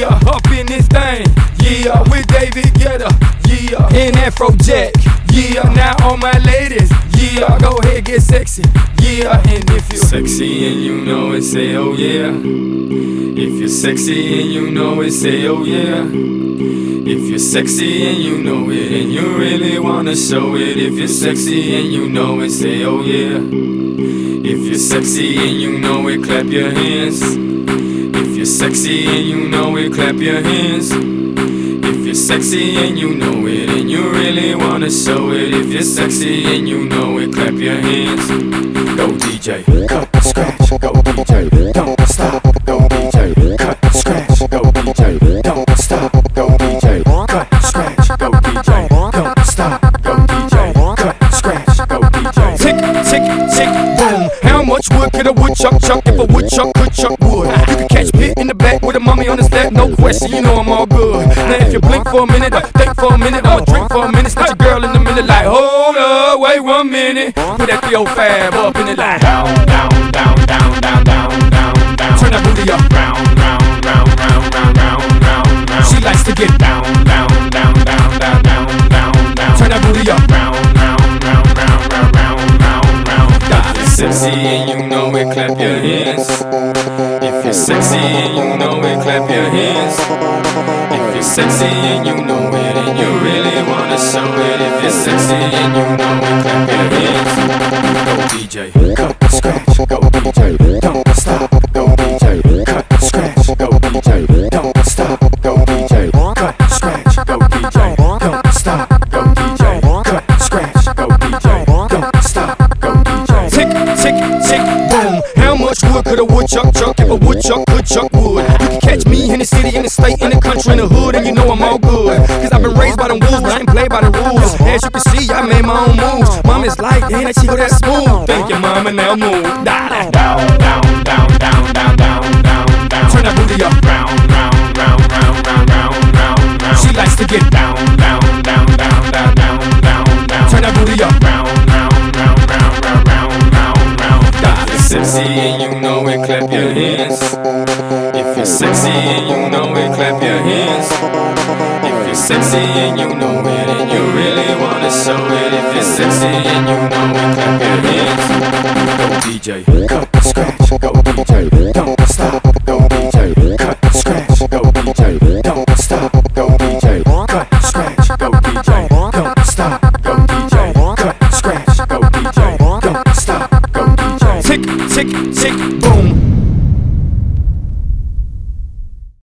Yeah, up in this thing. Yeah, with David Guetta. Yeah, and Afrojack. Yeah, now all my ladies. Yeah, go ahead, get sexy. Yeah, and if you're sexy and you know it, say oh yeah. If you're sexy and you know it, say oh yeah. If you're sexy and you know it and you really wanna show it. If you're sexy and you know it, say oh yeah. If you're sexy and you know it, clap your hands. If you're sexy and you know it, clap your hands. If you're sexy and you know it and you really wanna show it. If you're sexy and you know it, clap your hands. Go DJ, cut, scratch, go DJ, don't stop, go DJ, cut, scratch, go DJ, don't stop, go DJ, cut, scratch, go DJ, don't stop, go DJ, cut, scratch, go DJ. tick, tick, tick, boom. How much wood could a woodchuck chuck if a woodchuck could chuck wood? You can catch Pit in the back with a mommy on his lap, no question, you know I'm all good. Now if you blink for a minute, or think for a minute, I'ma drink for a minute, snatch a girl in the middle like, hold up, wait 1 minute. Put that 305 up in the line. Down, down, down, down, down, down, down, down. Turn that booty up. Round, round, round, round, round, round, round, round. She likes to get down, down, down, down, down, down, down, down. Turn that booty up. Round, round, round, round, round, round, round, round. If you're sexy and you know it, clap your hands. If you're sexy and you know it, clap your hands. If you're sexy and you know it and you really wanna show it. If you're sexy and you know it, clap your hands. Go DJ, cut, scratch, go DJ, don't stop, go DJ, cut, scratch, go DJ, don't stop, go DJ, cut, scratch, go DJ, don't stop, go DJ, cut, scratch, go DJ, don't stop, go DJ. Tick, tick, tick, boom. How much wood could a woodchuck chuck if a woodchuck could chuck wood? You can catch me in the city, in the state, in the country, in the hood, and you know I'm all good. Cause I've been raised by them rules, but I ain't played by the rules. As you can see, I made my own moves. Mom is like, ain't that she go that smooth? Thank you, mama, now move. Down, down, down, down, down, down, down, down. Turn that booty up. Round, round, round, round, round, round, round, round. She likes to get down, down, down, down, down, down, down, down. Turn that booty up. Round, round, round, round, round, round, round, round. If you're sexy and you know it, clap your hands. If you're sexy and you know it, clap your hands. If you're sexy and you know it and you really wanna show it. If you're sexy and you know it, clap your hands. Go DJ, cut, scratch, go DJ, don't stop, go DJ, cut, scratch, go DJ, don't stop, go DJ, cut, scratch, go DJ, don't stop, go DJ, cut, scratch, go DJ, don't stop, go DJ. Tick, tick, tick, boom.